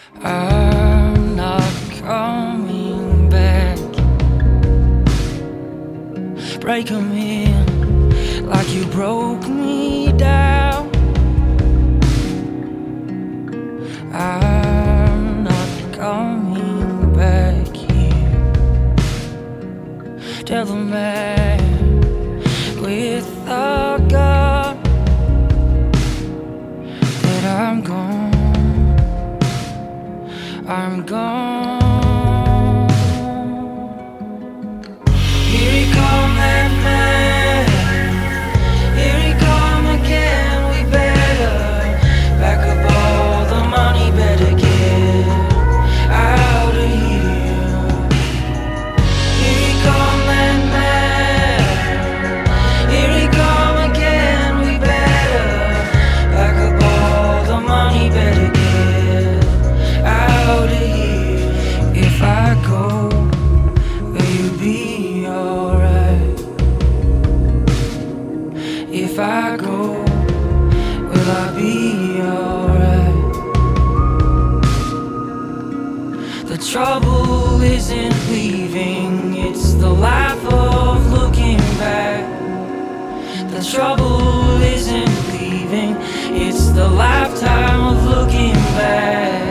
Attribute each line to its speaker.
Speaker 1: I'm not coming back. Break 'em in like you broke me down. I'm not coming back here. Tell the man with a gun that I'm gone. I'm gone. Here he come, that man. Here he come again. We better back up all the money. Better get out of here. Here he come, that man. Here he come again. We better back up all the money. Better get out of here. If I go, will you be alright? If I go, will I be alright? The trouble isn't leaving, it's the life of looking back. The trouble isn't leaving, it's the lifetime of looking back.